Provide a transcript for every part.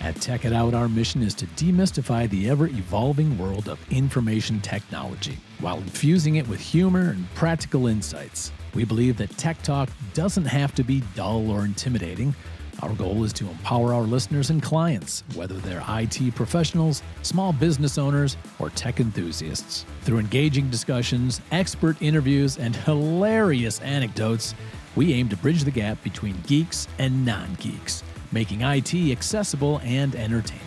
At Tech It Out, our mission is to demystify the ever-evolving world of information technology while infusing it with humor and practical insights. We believe that tech talk doesn't have to be dull or intimidating. Our goal is to empower our listeners and clients, whether they're IT professionals, small business owners, or tech enthusiasts. Through engaging discussions, expert interviews, and hilarious anecdotes, we aim to bridge the gap between geeks and non-geeks, making IT accessible and entertaining.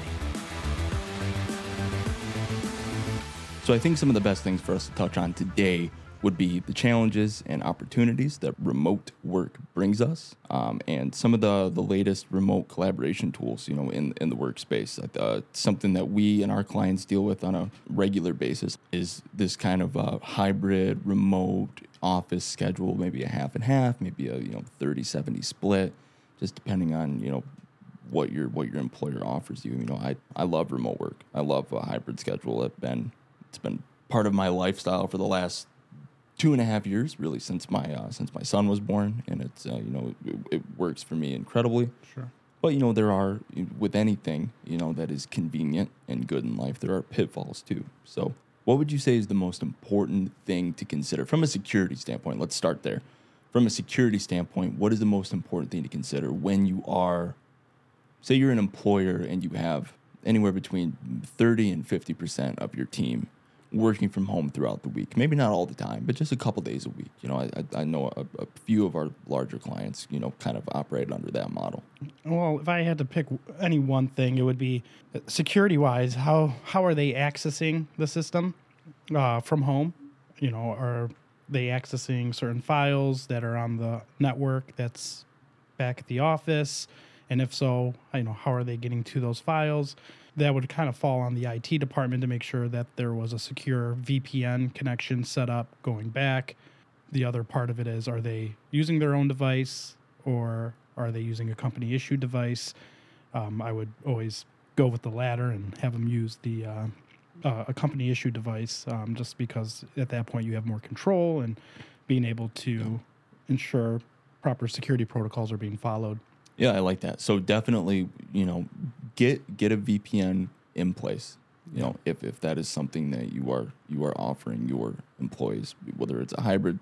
So I think some of the best things for us to touch on today would be the challenges and opportunities that remote work brings us, and some of the latest remote collaboration tools, in the workspace. Something that we and our clients deal with on a regular basis is this kind of hybrid remote office schedule, maybe a half and half, maybe a 30-70 split, just depending on what your employer offers you. I love remote work. I love a hybrid schedule. It's been part of my lifestyle for the last 2.5 years, really, since my son was born, and it's it works for me incredibly. Sure. But there are, with anything that is convenient and good in life, there are pitfalls too. So what would you say is the most important thing to consider from a security standpoint? Let's start there. From a security standpoint, what is the most important thing to consider when you are, say you're an employer and you have anywhere between 30 and 50% of your team working from home throughout the week? Maybe not all the time, but just a couple days a week. I know a few of our larger clients, kind of operate under that model. Well, if I had to pick any one thing, it would be security-wise, how are they accessing the system from home? Are they accessing certain files that are on the network that's back at the office? And if so, how are they getting to those files? That would kind of fall on the IT department to make sure that there was a secure VPN connection set up going back. The other part of it is, are they using their own device or are they using a company-issued device? I would always go with the latter and have them use a company-issued device, just because at that point you have more control and being able to ensure proper security protocols are being followed. Yeah, I like that. So definitely, get a VPN in place. If that is something that you are offering your employees, whether it's a hybrid,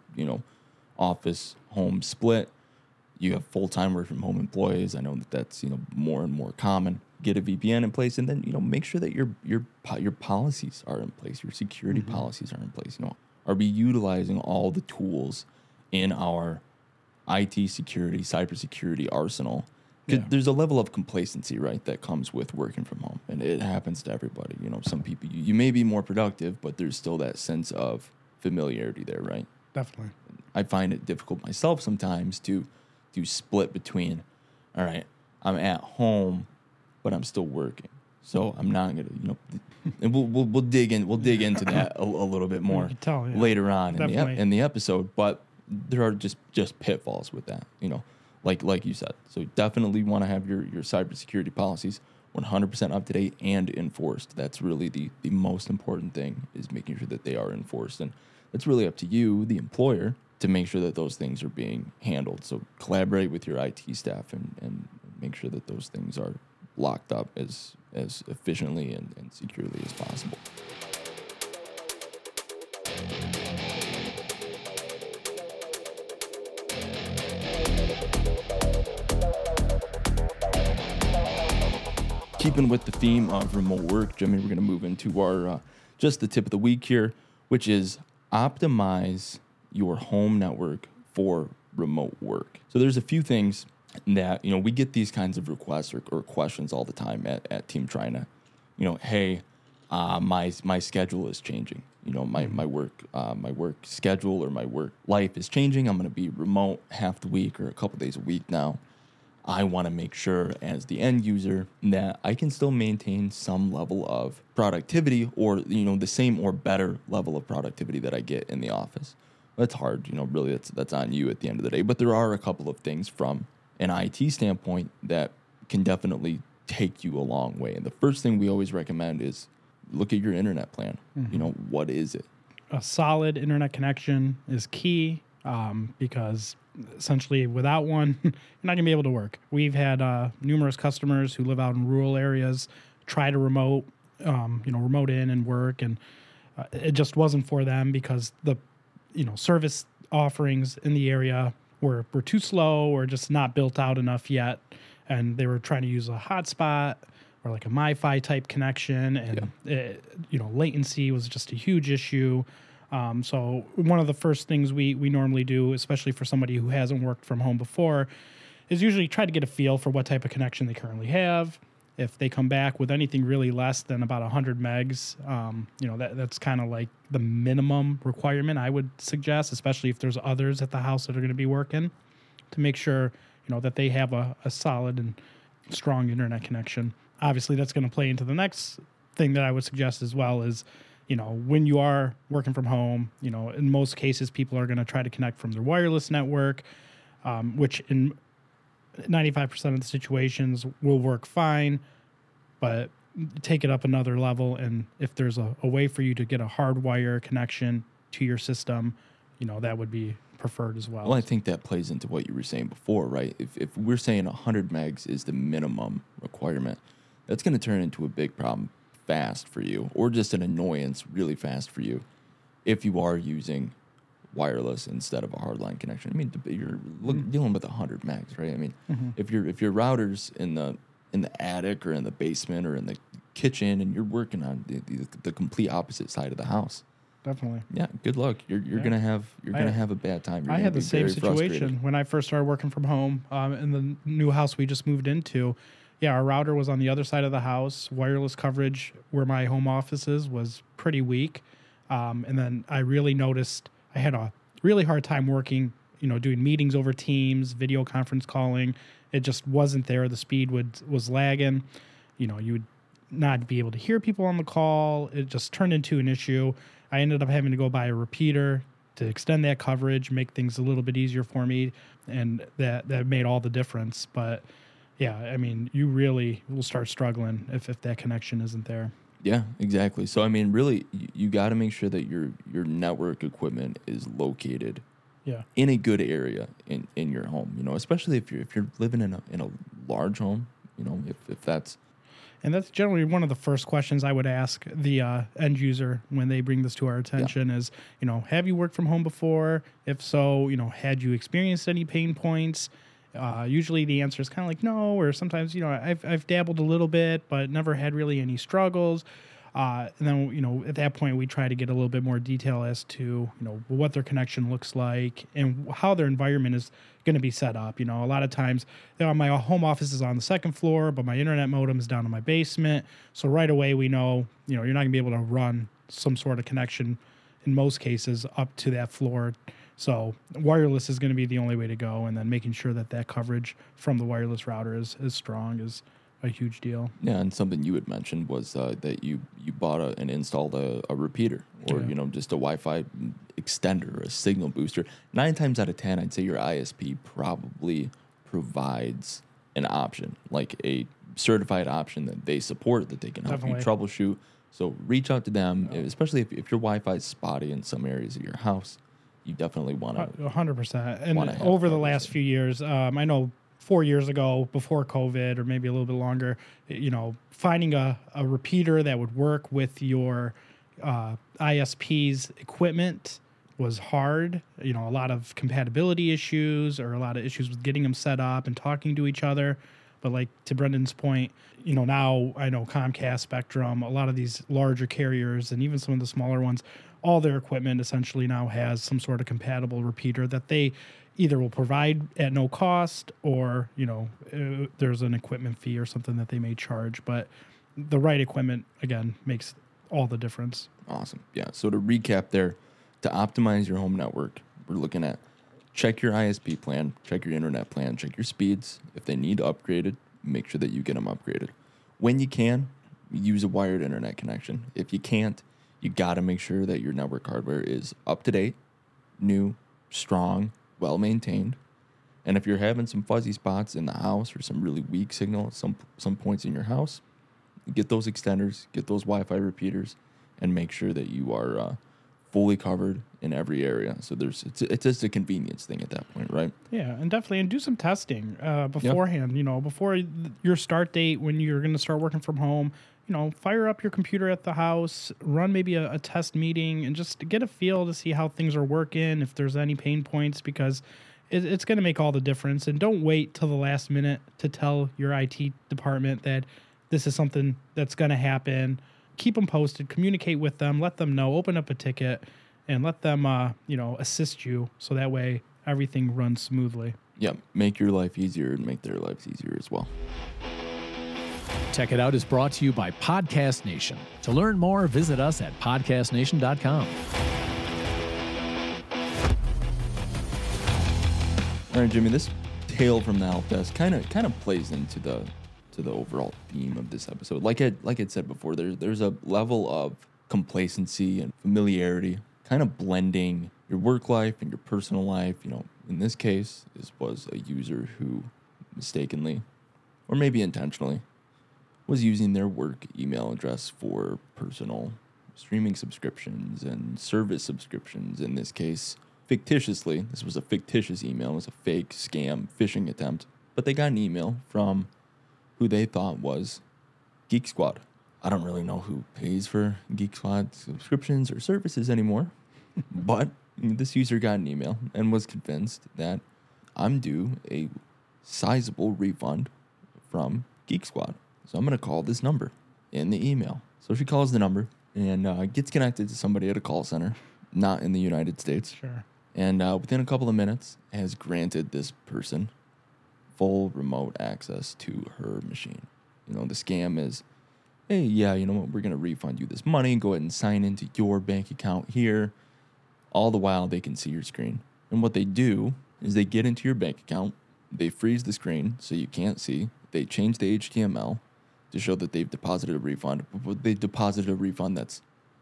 office home split, you have full-time work from home employees. I know that's more and more common. Get a VPN in place, and then make sure that your policies are in place, your security policies are in place. Are we utilizing all the tools in our IT security, cybersecurity arsenal? There's a level of complacency, right, that comes with working from home, and it happens to everybody. Some people, you may be more productive, but there's still that sense of familiarity there, right? Definitely. I find it difficult myself sometimes to split between, all right, I'm at home, but I'm still working, so I'm not gonna, and we'll dig into that a little bit more later on in the episode, but there are just pitfalls with that, like you said. So definitely want to have your cybersecurity policies 100% up to date and enforced. That's really the most important thing, is making sure that they are enforced. And it's really up to you, the employer, to make sure that those things are being handled. So collaborate with your IT staff and make sure that those things are locked up as efficiently and securely as possible. Keeping with the theme of remote work, Jimmy, we're going to move into our just the tip of the week here, which is optimize your home network for remote work. So there's a few things that, we get these kinds of requests or questions all the time at Team Trina. Hey, my schedule is changing. My work schedule or my work life is changing. I'm going to be remote half the week or a couple days a week now. I want to make sure as the end user that I can still maintain some level of productivity, or, the same or better level of productivity that I get in the office. That's hard, really that's on you at the end of the day. But there are a couple of things from an IT standpoint that can definitely take you a long way. And the first thing we always recommend is look at your internet plan. What is it? A solid internet connection is key. because essentially without one, you're not going to be able to work. We've had numerous customers who live out in rural areas try to remote in and work, and it just wasn't for them because the service offerings in the area were too slow or just not built out enough yet, and they were trying to use a hotspot or like a MiFi type connection, and latency was just a huge issue. So one of the first things we normally do, especially for somebody who hasn't worked from home before, is usually try to get a feel for what type of connection they currently have. If they come back with anything really less than about 100 megs, that's kind of like the minimum requirement I would suggest, especially if there's others at the house that are going to be working, to make sure that they have a solid and strong internet connection. Obviously, that's going to play into the next thing that I would suggest as well is, when you are working from home, in most cases, people are going to try to connect from their wireless network, which in 95% of the situations will work fine, but take it up another level. And if there's a way for you to get a hardwire connection to your system, that would be preferred as well. Well, I think that plays into what you were saying before, right? If we're saying 100 megs is the minimum requirement, that's going to turn into a big problem fast for you, or just an annoyance really fast for you if you are using wireless instead of a hardline connection. I mean, you're dealing with 100 megs, right? I mean, if your router's in the attic or in the basement or in the kitchen, and you're working on the complete opposite side of the house, definitely, yeah, good luck. You're gonna have a bad time. I had the same situation when I first started working from home in the new house we just moved into. Yeah, our router was on the other side of the house. Wireless coverage where my home office is was pretty weak, and then I really noticed I had a really hard time working, doing meetings over Teams, video conference calling. It just wasn't there. The speed was lagging. You would not be able to hear people on the call. It just turned into an issue. I ended up having to go buy a repeater to extend that coverage, make things a little bit easier for me, and that made all the difference. But yeah, I mean, you really will start struggling if that connection isn't there. Yeah, exactly. So, I mean, really, you got to make sure that your network equipment is located in a good area in your home, especially if you're living in a large home, if that's... And that's generally one of the first questions I would ask the end user when they bring this to our attention is, have you worked from home before? If so, had you experienced any pain points? Usually the answer is kind of like no, or sometimes, I've dabbled a little bit, but never had really any struggles. And then, at that point, we try to get a little bit more detail as to, what their connection looks like and how their environment is going to be set up. A lot of times, my home office is on the second floor, but my internet modem is down in my basement. So right away, we know, you're not going to be able to run some sort of connection in most cases up to that floor. So wireless is going to be the only way to go, and then making sure that coverage from the wireless router is strong is a huge deal. Yeah, and something you had mentioned was that you bought and installed a repeater or, just a Wi-Fi extender or a signal booster. 9 times out of 10, I'd say your ISP probably provides an option, like a certified option that they support, that they can help you troubleshoot. So reach out to them, especially if your Wi-Fi is spotty in some areas of your house. You definitely want to 100%. And over the last few years, I know 4 years ago, before COVID, or maybe a little bit longer, finding a repeater that would work with your ISP's equipment was hard. A lot of compatibility issues or a lot of issues with getting them set up and talking to each other. But like to Brendan's point, now I know Comcast, Spectrum, a lot of these larger carriers and even some of the smaller ones, all their equipment essentially now has some sort of compatible repeater that they either will provide at no cost or, there's an equipment fee or something that they may charge. But the right equipment, again, makes all the difference. Awesome. Yeah. So to recap there, to optimize your home network, we're looking at check your ISP plan, check your internet plan, check your speeds. If they need upgraded, make sure that you get them upgraded. When you can, use a wired internet connection. If you can't, you got to make sure that your network hardware is up to date, new, strong, well maintained. And if you're having some fuzzy spots in the house or some really weak signal at some points in your house, get those extenders, get those Wi-Fi repeaters, and make sure that you are fully covered in every area. So it's just a convenience thing at that point, right? Yeah, and definitely, and do some testing beforehand. You know, before your start date when you're going to start working from home. You know, fire up your computer at the house, run maybe a test meeting, and just get a feel to see how things are working. If there's any pain points, because it's going to make all the difference. And don't wait till the last minute to tell your IT department that this is something that's going to happen. Keep them posted, communicate with them, let them know, open up a ticket, and let them, assist you. So that way everything runs smoothly. Yep. Make your life easier and make their lives easier as well. Tech It Out is brought to you by Podcast Nation. To learn more, visit us at podcastnation.com. All right, Jimmy, this tale from the help desk kind of plays into the overall theme of this episode. Like I said before, there's a level of complacency and familiarity, kind of blending your work life and your personal life. You know, in this case, this was a user who mistakenly, or maybe intentionally, was using their work email address for personal streaming subscriptions and service subscriptions. In this case, fictitiously, this was a fictitious email. It was a fake scam phishing attempt. But they got an email from who they thought was Geek Squad. I don't really know who pays for Geek Squad subscriptions or services anymore. But this user got an email and was convinced that I'm due a sizable refund from Geek Squad. So I'm going to call this number in the email. So she calls the number and gets connected to somebody at a call center, not in the United States. Sure. And within a couple of minutes has granted this person full remote access to her machine. You know, the scam is, hey, yeah, you know what, we're going to refund you this money. Go ahead and sign into your bank account here. All the while they can see your screen. And what they do is they get into your bank account. They freeze the screen so you can't see. They change the HTML to show that they've deposited a refund. But they deposited a refund that's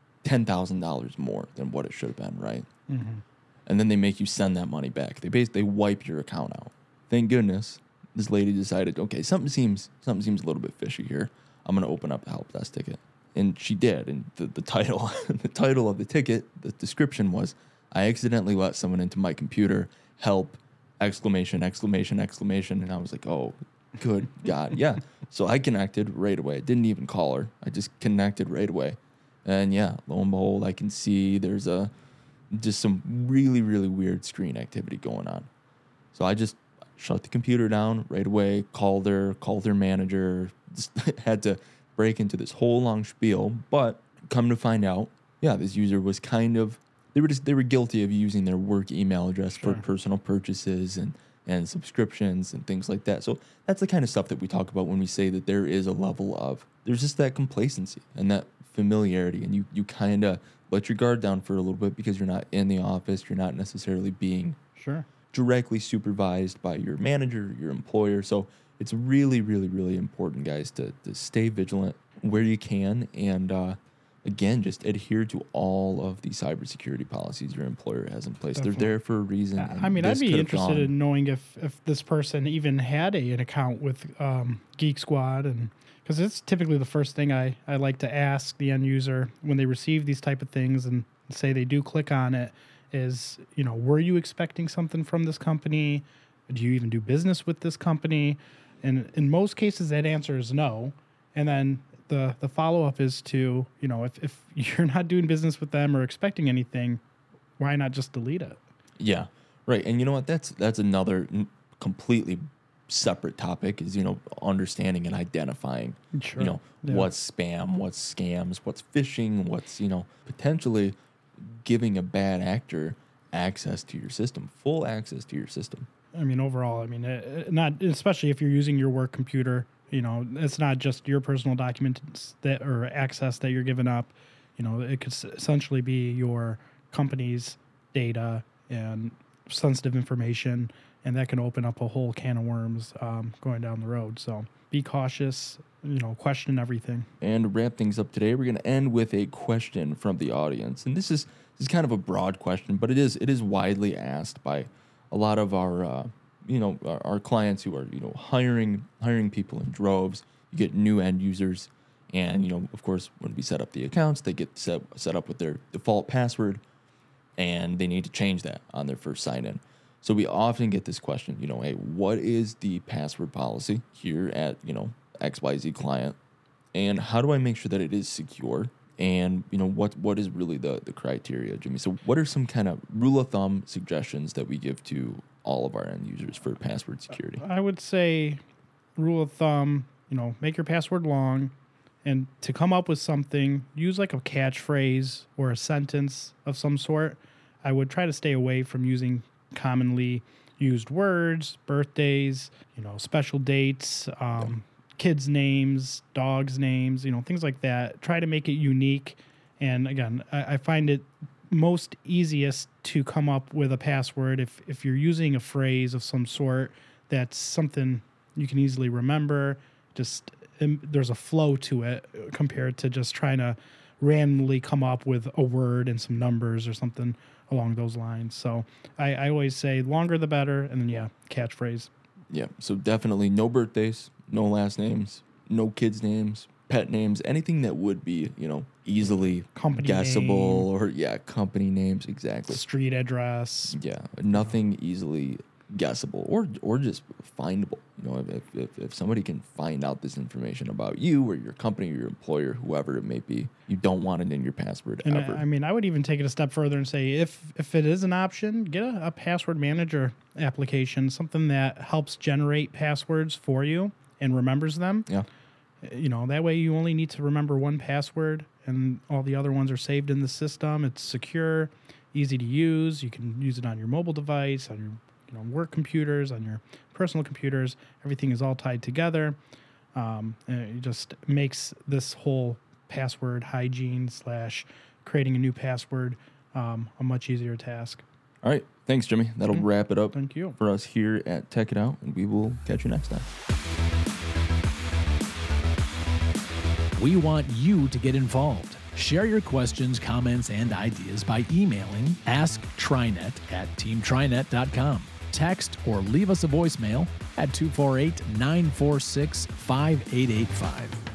$10,000 more than what it should have been, right? Mm-hmm. And then they make you send that money back. They basically wipe your account out. Thank goodness this lady decided, okay, something seems a little bit fishy here. I'm going to open up a help desk ticket. And she did. And the title the title of the ticket, the description was, I accidentally let someone into my computer. Help! Exclamation, exclamation, exclamation. And I was like, oh, good God. Yeah. So I connected right away. I didn't even call her. I just connected right away. And yeah, lo and behold, I can see there's just some really, really weird screen activity going on. So I just shut the computer down right away, called their manager, just had to break into this whole long spiel. But come to find out, yeah, this user was they were guilty of using their work email address for personal purchases and subscriptions and things like that. So that's the kind of stuff that we talk about when we say that there is a level of, there's just that complacency and that familiarity, and you kind of let your guard down for a little bit because you're not in the office, you're not necessarily being directly supervised by your manager, your employer. So it's really, really, really important, guys, to stay vigilant where you can, and again, just adhere to all of the cybersecurity policies your employer has in place. Definitely. They're there for a reason. I mean, I'd be interested in knowing if this person even had an account with Geek Squad, and because it's typically the first thing I like to ask the end user when they receive these type of things and say they do click on it is, you know, were you expecting something from this company? Do you even do business with this company? And in most cases, that answer is no. And then the follow-up is to, you know, if you're not doing business with them or expecting anything, why not just delete it? Yeah, right. And you know what? That's another completely separate topic is, you know, understanding and identifying, you know, what's spam, what's scams, what's phishing, what's, you know, potentially giving a bad actor access to your system, full access to your system. I mean, overall, I mean, not especially if you're using your work computer. You know, it's not just your personal documents that or access that you're giving up. You know, it could essentially be your company's data and sensitive information, and that can open up a whole can of worms going down the road. So be cautious, you know, question everything. And to wrap things up today, we're going to end with a question from the audience. And this is kind of a broad question, but it is widely asked by a lot of our our clients who are, you know, hiring people in droves. You get new end users, and, you know, of course, when we set up the accounts, they get set up with their default password. and they need to change that on their first sign in. So we often get this question, hey, what is the password policy here at, XYZ client? And how do I make sure that it is secure? And, what is really the criteria, Jimmy? So what are some kind of rule of thumb suggestions that we give to all of our end users for password security? I would say rule of thumb, make your password long, and to come up with something, use like a catchphrase or a sentence of some sort. I would try to stay away from using commonly used words, birthdays, special dates, kids' names, dogs' names, things like that. Try to make it unique. And again, I find it most easiest to come up with a password if you're using a phrase of some sort that's something you can easily remember. Just there's a flow to it compared to just trying to randomly come up with a word and some numbers or something along those lines. So I always say longer the better, and then catchphrase. Yeah, so definitely no birthdays, no last names, no kids' names, pet names, anything that would be, easily Company guessable name. or company names, exactly. Street address. Yeah, nothing easily guessable or just findable. If somebody can find out this information about you or your company or your employer, whoever it may be, you don't want it in your password And ever. I would even take it a step further and say if it is an option, get a password manager application, something that helps generate passwords for you and remembers them. Yeah. That way you only need to remember one password and all the other ones are saved in the system. It's secure, easy to use. You can use it on your mobile device, on your work computers, on your personal computers. Everything is all tied together. And it just makes this whole password hygiene / creating a new password a much easier task. All right. Thanks, Jimmy. That'll wrap it up Thank you. for us here at Tech It Out, and we will catch you next time. We want you to get involved. Share your questions, comments, and ideas by emailing asktrinet@teamtrinet.com. Text or leave us a voicemail at 248-946-5885.